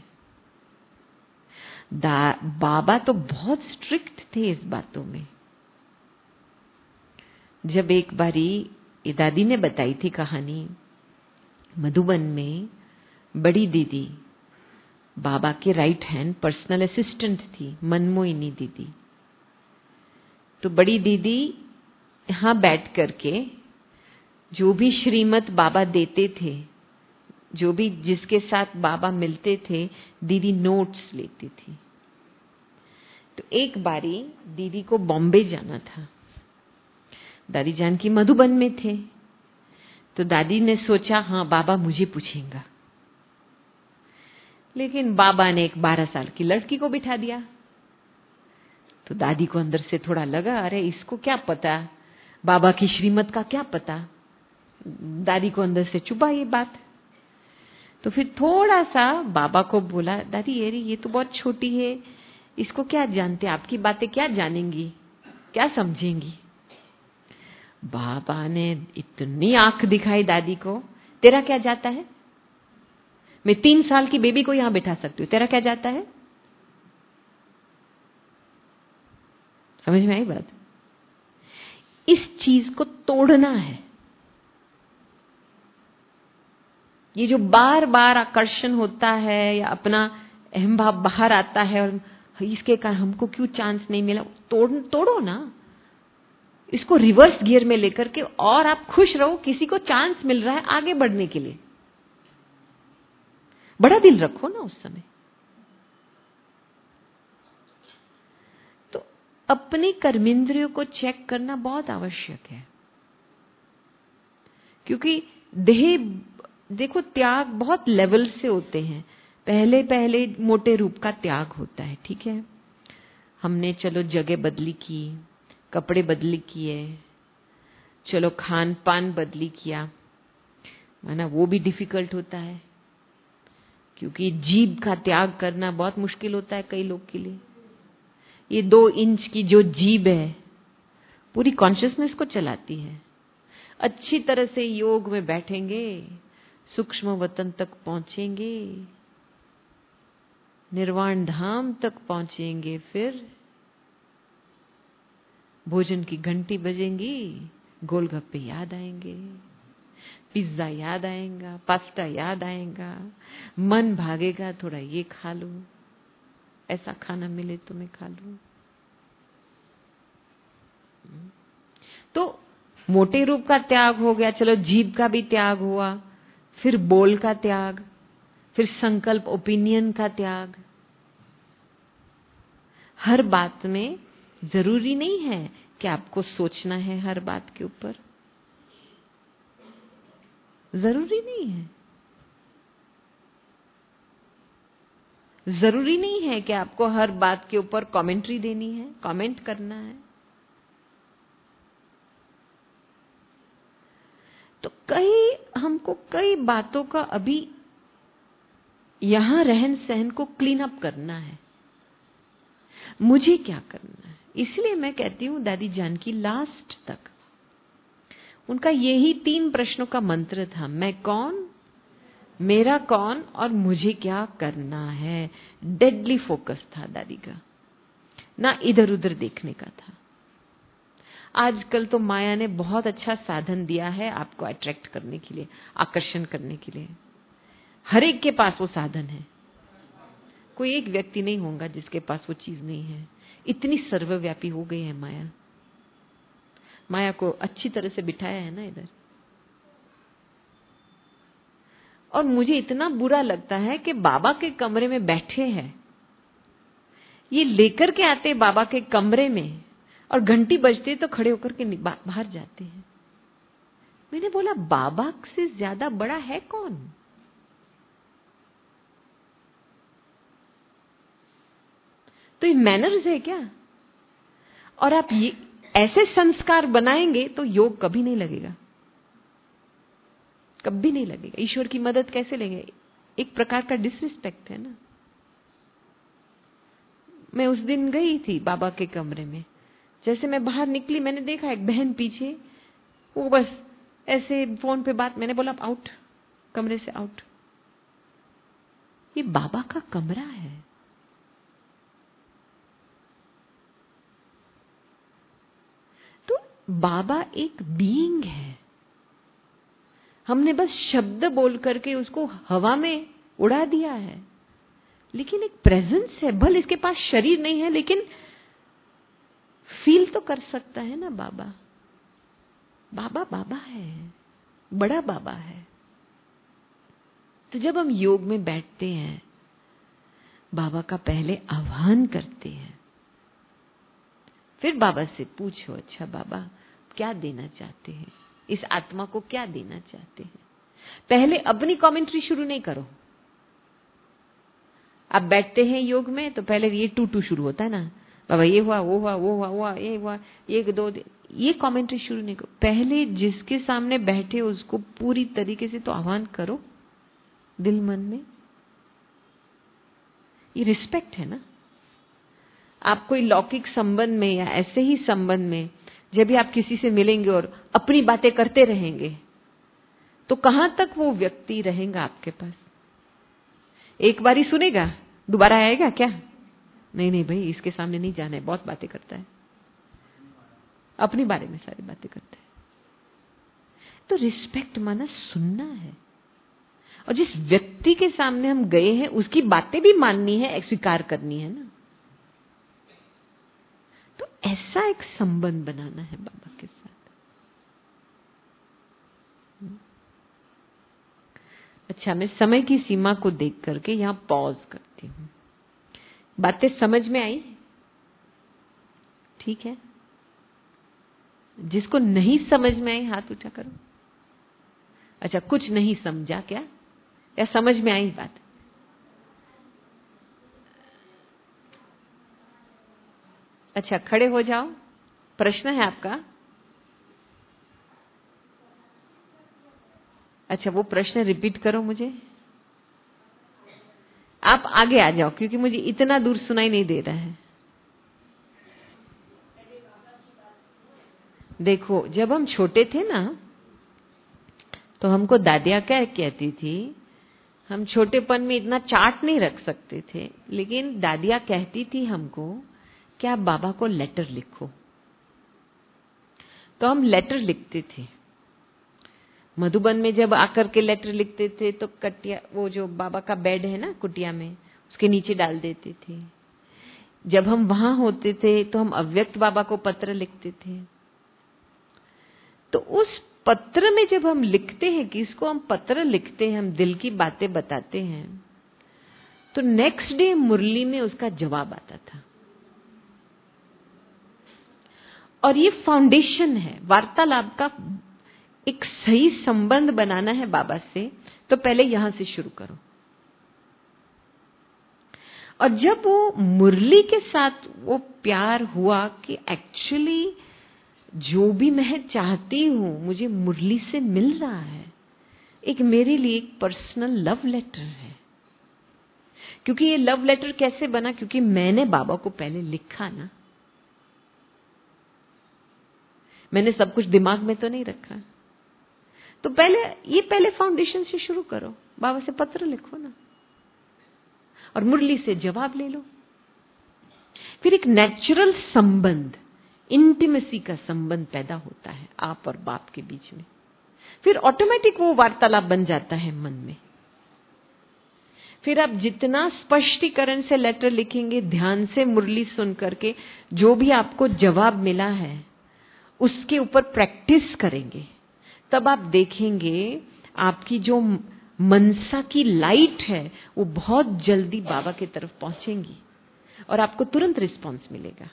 बाबा तो बहुत स्ट्रिक्ट थे इस बातों में। जब एक बारी ये दादी ने बताई थी कहानी, मधुबन में बड़ी दीदी बाबा के राइट हैंड पर्सनल असिस्टेंट थी, मनमोहिनी दीदी। तो बड़ी दीदी यहां बैठ करके जो भी श्रीमत बाबा देते थे, जो भी जिसके साथ बाबा मिलते थे, दीदी नोट्स लेती थी। तो एक बारी दीदी को बॉम्बे जाना था, दादी जानकी मधुबन में थे। तो दादी ने सोचा हाँ बाबा मुझे पूछेंगा, लेकिन बाबा ने एक बारह साल की लड़की को बिठा दिया। तो दादी को अंदर से थोड़ा लगा, अरे इसको क्या पता, बाबा की श्रीमत का क्या पता। दादी को अंदर से चुभा ये बात। तो फिर थोड़ा सा बाबा को बोला, दादी ये ये तो बहुत छोटी है, इसको क्या जानते, आपकी बातें क्या जानेंगी, क्या समझेंगी। बाबा ने इतनी आंख दिखाई दादी को, तेरा क्या जाता है, मैं तीन साल की बेबी को यहां बिठा सकती हूँ, तेरा क्या जाता है। समझ में आई बात? इस चीज को तोड़ना है। ये जो बार बार आकर्षण होता है या अपना अहम भाव बाहर आता है और इसके कारण हमको क्यों चांस नहीं मिला, तोड़ तोड़ो ना इसको, रिवर्स गियर में लेकर के, और आप खुश रहो किसी को चांस मिल रहा है आगे बढ़ने के लिए। बड़ा दिल रखो ना उस समय। तो अपनी कर्मेंद्रियों को चेक करना बहुत आवश्यक है, क्योंकि देह, देखो त्याग बहुत लेवल से होते हैं। पहले पहले मोटे रूप का त्याग होता है, ठीक है, हमने चलो जगह बदली की, कपड़े बदली किए, चलो खान पान बदली किया, माना वो भी डिफिकल्ट होता है, क्योंकि जीभ का त्याग करना बहुत मुश्किल होता है कई लोग के लिए। ये दो इंच की जो जीभ है पूरी कॉन्शियसनेस को चलाती है। अच्छी तरह से योग में बैठेंगे, सूक्ष्म वतन तक पहुंचेंगे, निर्वाण धाम तक पहुंचेंगे, फिर भोजन की घंटी बजेंगी, गोलगप्पे याद आएंगे, पिज्जा याद आएगा, पास्ता याद आएगा, मन भागेगा थोड़ा ये खा लो, ऐसा खाना मिले तो मैं खा लूं। तो मोटे रूप का त्याग हो गया, चलो जीभ का भी त्याग हुआ, फिर बोल का त्याग, फिर संकल्प ओपिनियन का त्याग। हर बात में जरूरी नहीं है कि आपको सोचना है, हर बात के ऊपर जरूरी नहीं है। जरूरी नहीं है कि आपको हर बात के ऊपर कमेंट्री देनी है, कमेंट करना है। तो कई हमको कई बातों का अभी यहां रहन सहन को क्लीन अप करना है। मुझे क्या करना है, इसलिए मैं कहती हूं दादी जानकी लास्ट तक उनका यही तीन प्रश्नों का मंत्र था, मैं कौन, मेरा कौन और मुझे क्या करना है। डेडली फोकस था दादी का, ना इधर उधर देखने का था। आजकल तो माया ने बहुत अच्छा साधन दिया है आपको अट्रैक्ट करने के लिए, आकर्षण करने के लिए। हर एक के पास वो साधन है, कोई एक व्यक्ति नहीं होगा जिसके पास वो चीज नहीं है। इतनी सर्वव्यापी हो गई है माया। माया को अच्छी तरह से बिठाया है ना इधर। और मुझे इतना बुरा लगता है कि बाबा के कमरे में बैठे हैं, ये लेकर के आते बाबा के कमरे में और घंटी बजती तो खड़े होकर के बाहर जाते हैं। मैंने बोला बाबा से ज्यादा बड़ा है कौन? तो ये मैनर्स है क्या? और आप ये ऐसे संस्कार बनाएंगे तो योग कभी नहीं लगेगा, कभी नहीं लगेगा। ईश्वर की मदद कैसे लेंगे? एक प्रकार का डिसरिस्पेक्ट है ना। मैं उस दिन गई थी बाबा के कमरे में, जैसे मैं बाहर निकली मैंने देखा एक बहन पीछे, वो बस ऐसे फोन पे बात। मैंने बोला आउट, कमरे से आउट। ये बाबा का कमरा है। तो बाबा एक बीइंग है, हमने बस शब्द बोल करके उसको हवा में उड़ा दिया है, लेकिन एक प्रेजेंस है। भले इसके पास शरीर नहीं है लेकिन फील तो कर सकता है ना बाबा। बाबा बाबा है, बड़ा बाबा है। तो जब हम योग में बैठते हैं, बाबा का पहले आह्वान करते हैं, फिर बाबा से पूछो, अच्छा बाबा क्या देना चाहते हैं, इस आत्मा को क्या देना चाहते हैं। पहले अपनी कमेंट्री शुरू नहीं करो। आप बैठते हैं योग में तो पहले ये टू टू शुरू होता है ना, बाबा ये हुआ वो हुआ वो हुआ वो ये हुआ, एक दो, ये कमेंट्री शुरू नहीं करो। पहले जिसके सामने बैठे उसको पूरी तरीके से तो आह्वान करो दिल मन में। ये रिस्पेक्ट है ना। आप कोई लौकिक संबंध में या ऐसे ही संबंध में जब भी आप किसी से मिलेंगे और अपनी बातें करते रहेंगे तो कहां तक वो व्यक्ति रहेगा आपके पास? एक बार ही सुनेगा, दोबारा आएगा क्या? नहीं नहीं भाई, इसके सामने नहीं जाना है, बहुत बातें करता है, अपने बारे में सारी बातें करता है। तो रिस्पेक्ट माना सुनना है, और जिस व्यक्ति के सामने हम गए हैं उसकी बातें भी माननी है, स्वीकार करनी है ना। तो ऐसा एक संबंध बनाना है बाबा के साथ। अच्छा, मैं समय की सीमा को देख करके यहां पॉज करती हूं। बातें समझ में आई? ठीक है। जिसको नहीं समझ में आई हाथ ऊंचा करो। अच्छा, कुछ नहीं समझा क्या, या समझ में आई बात? अच्छा, खड़े हो जाओ। प्रश्न है आपका? अच्छा, वो प्रश्न रिपीट करो मुझे। आप आगे आ जाओ क्योंकि मुझे इतना दूर सुनाई नहीं दे रहा है। देखो, जब हम छोटे थे ना तो हमको दादिया क्या कहती थी, हम छोटेपन में इतना चार्ट नहीं रख सकते थे, लेकिन दादिया कहती थी हमको कि आप बाबा को लेटर लिखो। तो हम लेटर लिखते थे। मधुबन में जब आकर के लेटर लिखते थे तो कटिया, वो जो बाबा का बेड है ना कुटिया में, उसके नीचे डाल देते थे। जब हम वहां होते थे तो हम अव्यक्त बाबा को पत्र लिखते थे। तो उस पत्र में जब हम लिखते हैं कि इसको हम पत्र लिखते हैं, हम दिल की बातें बताते हैं, तो नेक्स्ट डे मुरली में उसका जवाब आता था। और ये फाउंडेशन है वार्तालाप का। एक सही संबंध बनाना है बाबा से तो पहले यहां से शुरू करो। और जब वो मुरली के साथ वो प्यार हुआ कि एक्चुअली जो भी मैं चाहती हूं मुझे मुरली से मिल रहा है, एक मेरे लिए एक पर्सनल लव लेटर है। क्योंकि ये लव लेटर कैसे बना? क्योंकि मैंने बाबा को पहले लिखा ना, मैंने सब कुछ दिमाग में तो नहीं रखा। तो पहले ये पहले फाउंडेशन से शुरू करो, बाबा से पत्र लिखो ना, और मुरली से जवाब ले लो। फिर एक नेचुरल संबंध, इंटीमेसी का संबंध पैदा होता है आप और बाप के बीच में। फिर ऑटोमेटिक वो वार्तालाप बन जाता है मन में। फिर आप जितना स्पष्टीकरण से लेटर लिखेंगे, ध्यान से मुरली सुन करके जो भी आपको जवाब मिला है उसके ऊपर प्रैक्टिस करेंगे, तब आप देखेंगे आपकी जो मनसा की लाइट है वो बहुत जल्दी बाबा की तरफ पहुंचेंगी और आपको तुरंत रिस्पांस मिलेगा।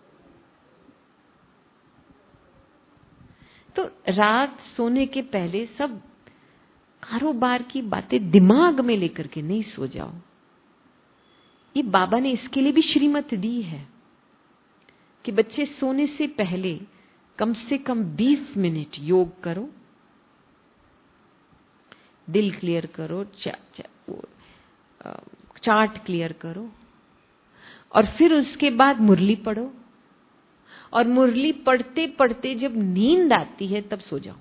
तो रात सोने के पहले सब कारोबार की बातें दिमाग में लेकर के नहीं सो जाओ। ये बाबा ने इसके लिए भी श्रीमत दी है कि बच्चे सोने से पहले कम से कम बीस मिनट योग करो, दिल क्लियर करो, चा, चा, चार्ट क्लियर करो, और फिर उसके बाद मुरली पढ़ो, और मुरली पढ़ते पढ़ते जब नींद आती है तब सो जाओ।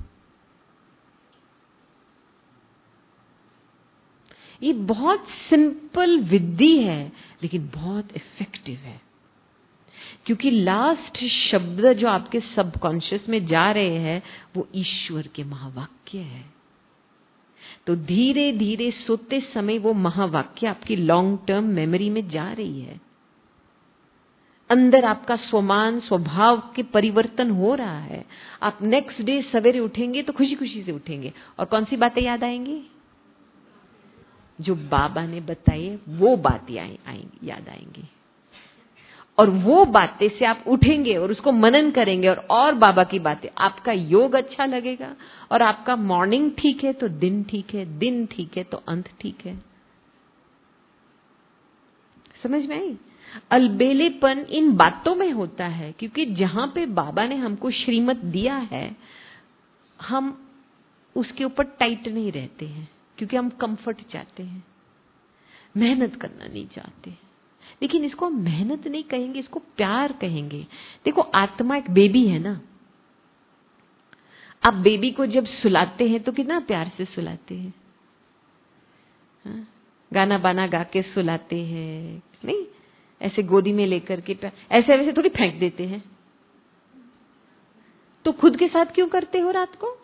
ये बहुत सिंपल विधि है लेकिन बहुत इफेक्टिव है, क्योंकि लास्ट शब्द जो आपके सबकॉन्शियस में जा रहे हैं वो ईश्वर के महावाक्य है। तो धीरे धीरे सोते समय वो महावाक्य आपकी लॉन्ग टर्म मेमोरी में जा रही है। अंदर आपका स्वमान स्वभाव के परिवर्तन हो रहा है। आप नेक्स्ट डे सवेरे उठेंगे तो खुशी खुशी से उठेंगे, और कौन सी बातें याद आएंगी? जो बाबा ने बताई वो बातें आएंगी, याद आएंगी, और वो बातें से आप उठेंगे और उसको मनन करेंगे, और और बाबा की बातें, आपका योग अच्छा लगेगा, और आपका मॉर्निंग ठीक है तो दिन ठीक है, दिन ठीक है तो अंत ठीक है। समझ में आई? अलबेलेपन इन बातों में होता है, क्योंकि जहां पे बाबा ने हमको श्रीमत दिया है हम उसके ऊपर टाइट नहीं रहते हैं, क्योंकि हम कंफर्ट चाहते हैं, मेहनत करना नहीं चाहते। लेकिन इसको हम मेहनत नहीं कहेंगे, इसको प्यार कहेंगे। देखो, आत्मा एक बेबी है ना। आप बेबी को जब सुलाते हैं तो कितना प्यार से सुलाते हैं, हाँ? गाना बाना गा के सुलाते हैं, नहीं ऐसे गोदी में लेकर के, ऐसे वैसे थोड़ी फेंक देते हैं। तो खुद के साथ क्यों करते हो रात को?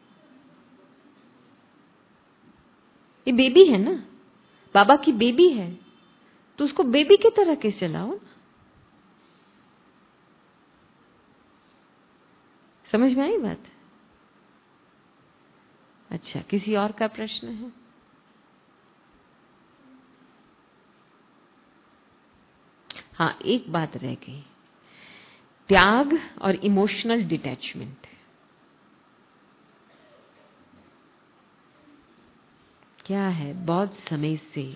ये बेबी है ना, बाबा की बेबी है, तो उसको बेबी की तरह के चलाओ ना। समझ में आई बात? अच्छा, किसी और का प्रश्न है? हाँ, एक बात रह गई, त्याग और इमोशनल डिटैचमेंट। क्या है, बहुत समय से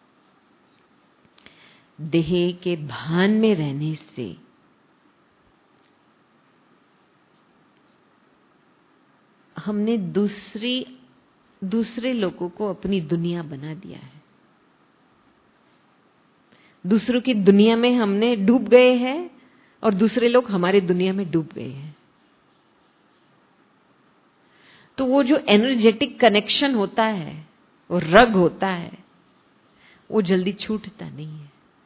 देह के भान में रहने से हमने दूसरी दूसरे लोगों को अपनी दुनिया बना दिया है। दूसरों की दुनिया में हमने डूब गए हैं और दूसरे लोग हमारे दुनिया में डूब गए हैं। तो वो जो एनर्जेटिक कनेक्शन होता है, वो रग होता है, वो जल्दी छूटता नहीं है।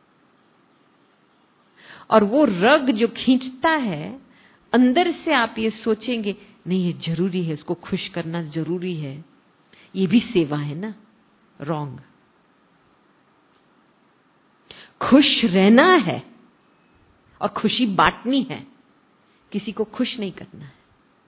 और वो रग जो खींचता है, अंदर से आप ये सोचेंगे नहीं ये जरूरी है, इसको खुश करना जरूरी है, ये भी सेवा है ना। रॉन्ग। खुश रहना है और खुशी बांटनी है, किसी को खुश नहीं करना है।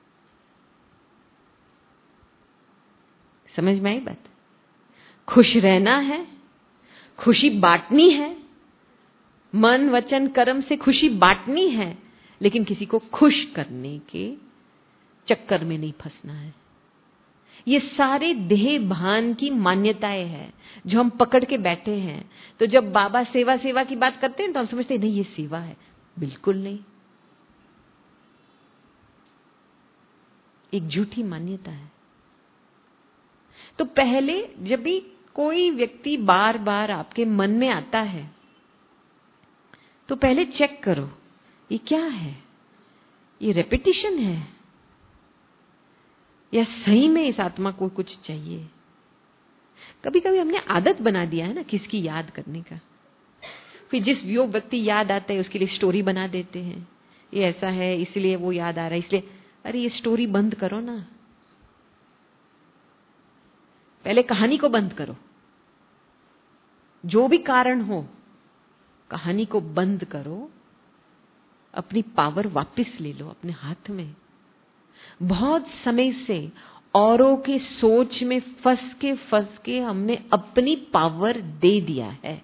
समझ में आई बात? खुश रहना है, खुशी बांटनी है, मन वचन कर्म से खुशी बांटनी है, लेकिन किसी को खुश करने के चक्कर में नहीं फंसना है। ये सारे देह भान की मान्यताएं हैं जो हम पकड़ के बैठे हैं। तो जब बाबा सेवा सेवा की बात करते हैं तो हम समझते हैं नहीं ये सेवा है। बिल्कुल नहीं, एक झूठी मान्यता है। तो पहले जब भी कोई व्यक्ति बार बार आपके मन में आता है तो पहले चेक करो ये क्या है, ये रेपिटिशन है, या सही में इस आत्मा को कुछ चाहिए? कभी कभी हमने आदत बना दिया है ना किसकी याद करने का, फिर जिस वो व्यक्ति याद आता है उसके लिए स्टोरी बना देते हैं, ये ऐसा है इसलिए वो याद आ रहा है इसलिए। अरे ये स्टोरी बंद करो ना, पहले कहानी को बंद करो। जो भी कारण हो कहानी को बंद करो, अपनी पावर वापस ले लो अपने हाथ में। बहुत समय से औरों के सोच में फंस के फंस के हमने अपनी पावर दे दिया है,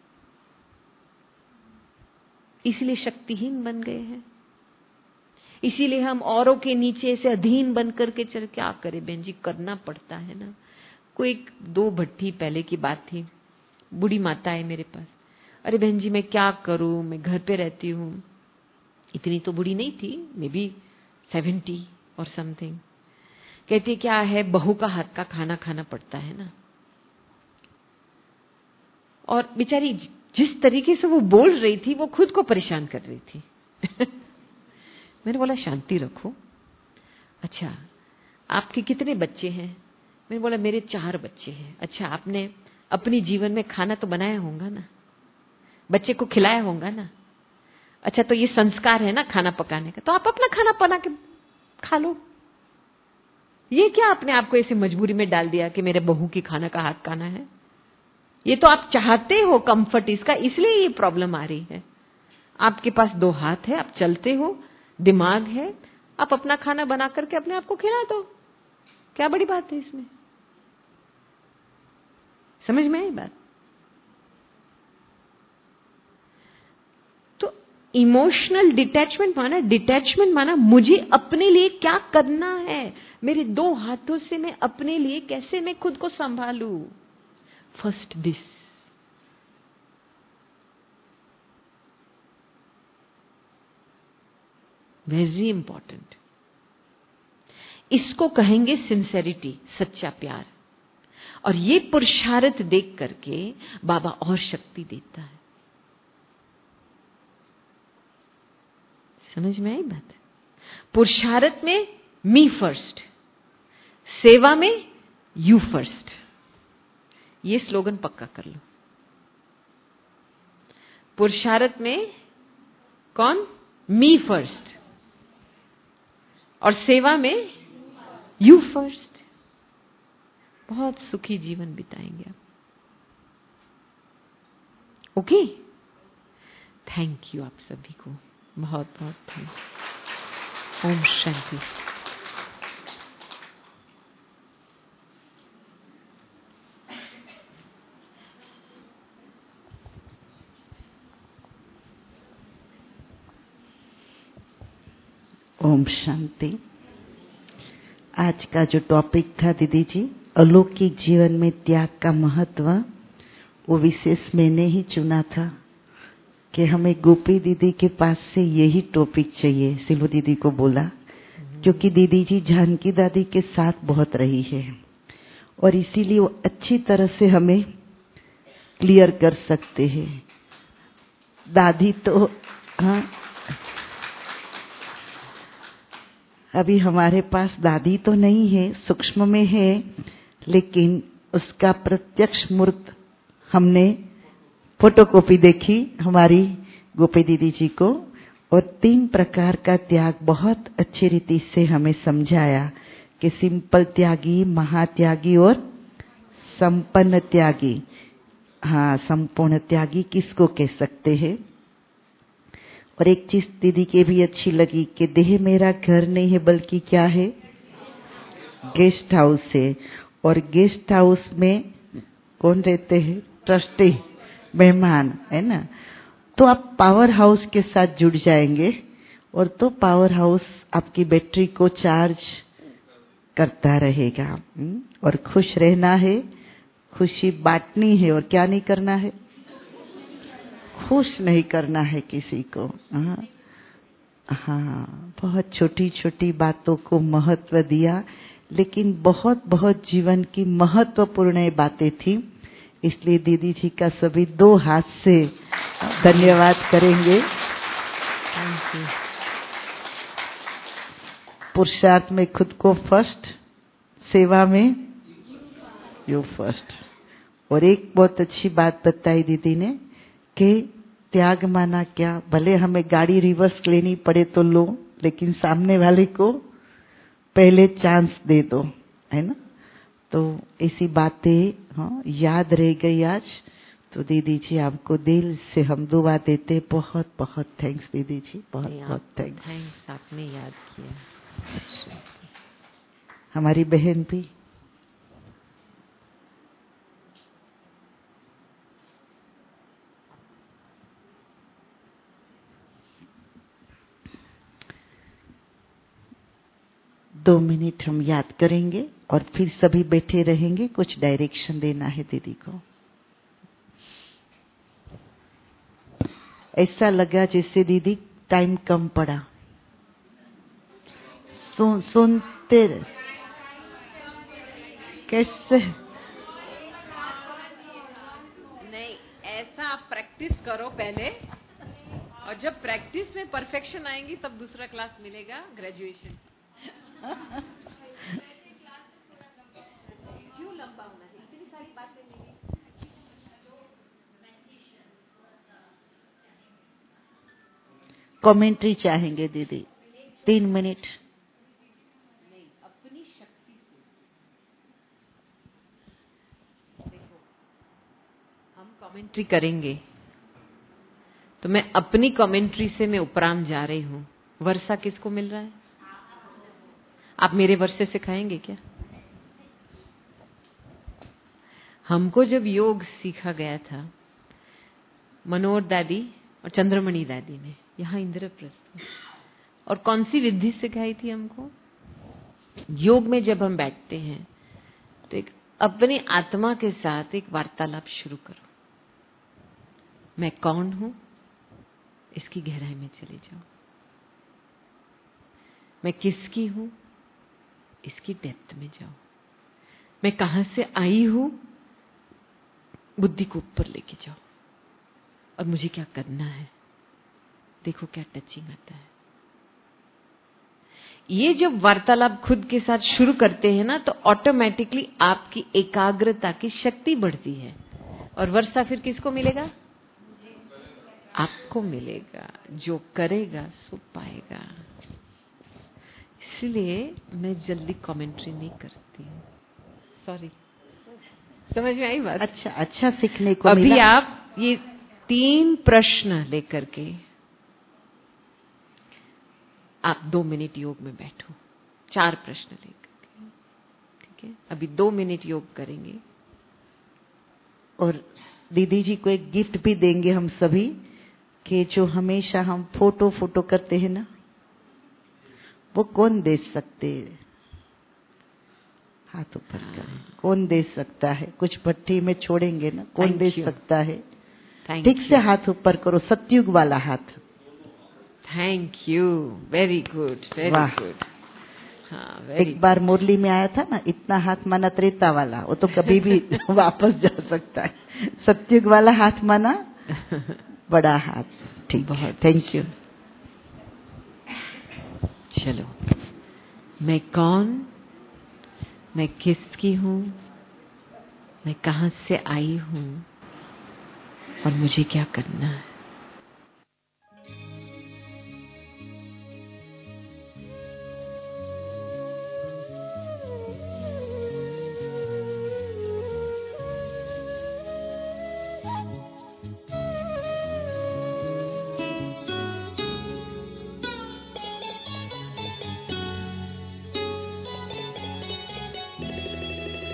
इसलिए शक्तिहीन बन गए हैं। इसीलिए हम औरों के नीचे से अधीन बन करके चल, क्या करें बहन जी, करना पड़ता है ना। कोई दो भट्टी पहले की बात थी, बूढ़ी माता है मेरे पास, अरे बहन जी मैं क्या करूं, मैं घर पे रहती हूं। इतनी तो बूढ़ी नहीं थी, मे बी सेवेंटी और समथिंग। कहती क्या है, बहू का हाथ का खाना खाना पड़ता है ना। और बेचारी जिस तरीके से वो बोल रही थी वो खुद को परेशान कर रही थी। मैंने बोला शांति रखो। अच्छा आपके कितने बच्चे हैं? मैंने बोला मेरे चार बच्चे हैं। अच्छा आपने अपनी जीवन में खाना तो बनाया होगा ना, बच्चे को खिलाया होगा ना। अच्छा तो ये संस्कार है ना खाना पकाने का, तो आप अपना खाना बना के खा लो। ये क्या अपने आप को ऐसे मजबूरी में डाल दिया कि मेरे बहू की खाना का हाथ खाना है? ये तो आप चाहते हो कंफर्ट इसका, इसलिए ये प्रॉब्लम आ रही है। आपके पास दो हाथ है, आप चलते हो, दिमाग है, आप अपना खाना बना करके अपने आप को खिला दो। क्या बड़ी बात है इसमें? समझ में आई बात? तो इमोशनल डिटैचमेंट माना, डिटैचमेंट माना मुझे अपने लिए क्या करना है, मेरे दो हाथों से मैं अपने लिए कैसे मैं खुद को संभालूं। First this, very important. इसको कहेंगे सिंसेरिटी, सच्चा प्यार। और ये पुरुषार्थ देख करके बाबा और शक्ति देता है। समझ में आई बात? पुरुषार्थ में मी फर्स्ट, सेवा में यू फर्स्ट। ये स्लोगन पक्का कर लो। पुरुषार्थ में कौन? मी फर्स्ट, और सेवा में यू फर्स्ट। बहुत सुखी जीवन बिताएंगे आप। ओके, थैंक यू आप सभी को, बहुत बहुत थैंक। ओम शांति। ओम शांति। आज का जो टॉपिक था दीदी जी, अलौकिक जीवन में त्याग का महत्व, वो विशेष मैंने ही चुना था कि हमें गोपी दीदी के पास से यही टॉपिक चाहिए। सिल्वू दीदी को बोला, क्योंकि दीदी जी जानकी दादी के साथ बहुत रही है और इसीलिए वो अच्छी तरह से हमें क्लियर कर सकते हैं। दादी तो हाँ, अभी हमारे पास दादी तो नहीं है, सूक्ष्म में है, लेकिन उसका प्रत्यक्ष मूर्त हमने फोटोकॉपी देखी हमारी गोपी दीदी जी को, और तीन प्रकार का त्याग बहुत अच्छी रीति से हमें समझाया कि सिंपल त्यागी, महात्यागी और संपन्न त्यागी। हाँ, संपूर्ण त्यागी किसको कह सकते हैं। और एक चीज दीदी के भी अच्छी लगी कि देह मेरा घर नहीं है बल्कि क्या है, गेस्ट हाउस है। और गेस्ट हाउस में कौन रहते हैं? ट्रस्टी, मेहमान, है ना। तो आप पावर हाउस के साथ जुड़ जाएंगे और तो पावर हाउस आपकी बैटरी को चार्ज करता रहेगा। और खुश रहना है, खुशी बांटनी है, और क्या नहीं करना है, खुश नहीं करना है किसी को। हाँ हाँ, बहुत छोटी छोटी बातों को महत्व दिया, लेकिन बहुत बहुत जीवन की महत्वपूर्ण बातें थी। इसलिए दीदी जी का सभी दो हाथ से धन्यवाद करेंगे। पुरुषार्थ में खुद को फर्स्ट, सेवा में यू फर्स्ट। और एक बहुत अच्छी बात बताई दीदी ने कि त्याग माना क्या, भले हमें गाड़ी रिवर्स लेनी पड़े तो लो, लेकिन सामने वाले को पहले चांस दे दो, है ना। तो ऐसी बातें हाँ याद रह गई आज। तो दीदी जी आपको दिल से हम दुआ देते, बहुत बहुत थैंक्स दीदी जी, बहुत बहुत थैंक्स। थैंक्स, आपने याद किया। हमारी बहन भी दो मिनट हम याद करेंगे और फिर सभी बैठे रहेंगे। कुछ डायरेक्शन देना है दीदी को। ऐसा लगा जैसे दीदी टाइम कम पड़ा। सुन सुनते रहे। कैसे नहीं, ऐसा आप प्रैक्टिस करो पहले, और जब प्रैक्टिस में परफेक्शन आएंगी तब दूसरा क्लास मिलेगा ग्रेजुएशन। क्यों लंबा होना है, इतनी सारी बातें नहीं। कमेंट्री चाहेंगे दीदी, तीन मिनट। नहीं, अपनी शक्ति से देखो, हम कमेंट्री करेंगे तो मैं अपनी कमेंट्री से मैं उपराम जा रही हूँ। वर्षा किसको मिल रहा है? आप मेरे वर्षे से खाएंगे क्या? हमको जब योग सीखा गया था मनोहर दादी और चंद्रमणि दादी ने यहाँ इंद्रप्रस्थ में, और कौन सी विधि सिखाई थी हमको? योग में जब हम बैठते हैं तो एक अपनी आत्मा के साथ एक वार्तालाप शुरू करो। मैं कौन हूं, इसकी गहराई में चले जाओ। मैं किसकी हूं, इसकी डेप्थ में जाओ। मैं कहां से आई हूं, बुद्धि को ऊपर लेके जाओ, और मुझे क्या करना है। देखो क्या टचिंग आता है। ये जब वार्तालाप खुद के साथ शुरू करते हैं ना, तो ऑटोमेटिकली आपकी एकाग्रता की शक्ति बढ़ती है। और वर्षा फिर किसको मिलेगा? आपको मिलेगा। जो करेगा सो पाएगा। इसलिए मैं जल्दी कमेंट्री नहीं करती हूँ। सॉरी, समझ में आई बात? अच्छा अच्छा सीखने को अभी मिला। आप ये तीन प्रश्न लेकर के आप दो मिनट योग में बैठो। चार प्रश्न लेकर के, ठीक है? अभी दो मिनट योग करेंगे। और दीदी जी को एक गिफ्ट भी देंगे हम सभी, कि जो हमेशा हम फोटो फोटो करते हैं ना, वो कौन दे सकते हैं? हाथ ऊपर करें। कौन दे सकता है? कुछ भट्टी में छोड़ेंगे ना, कौन Thank दे you. सकता है? Thank ठीक you. से हाथ ऊपर करो, सतयुग वाला हाथ। Thank you, very good, very वाह। गुड। हाँ, वेरी एक बार मुरली में आया था ना, इतना हाथ माना त्रेता वाला, वो तो कभी भी वापस जा सकता है। सतयुग वाला हाथ माना बड़ा हाथ। ठीक है, थैंक यू। चलो, मैं कौन, मैं किसकी हूँ, मैं कहाँ से आई हूँ, और मुझे क्या करना है।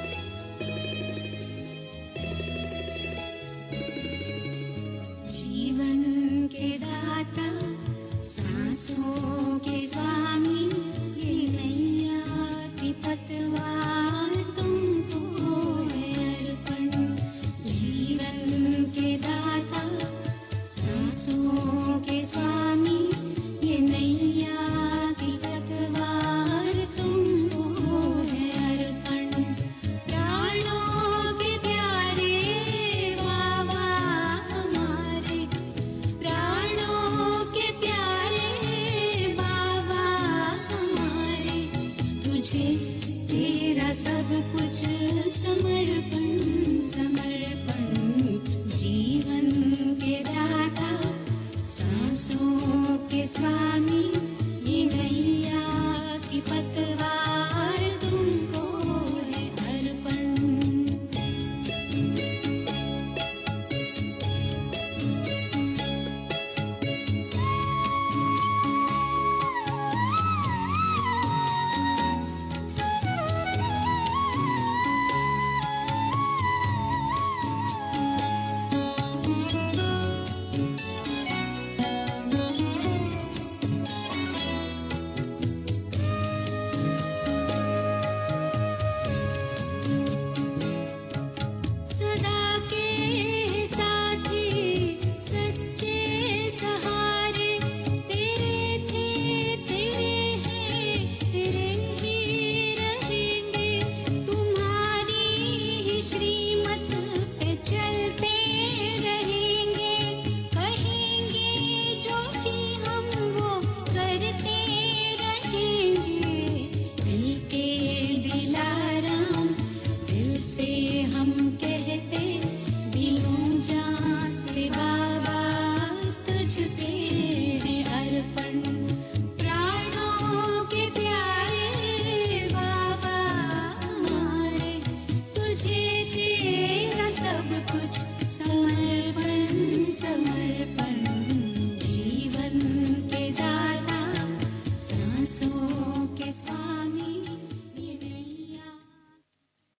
जीवन तेरा सब कुछ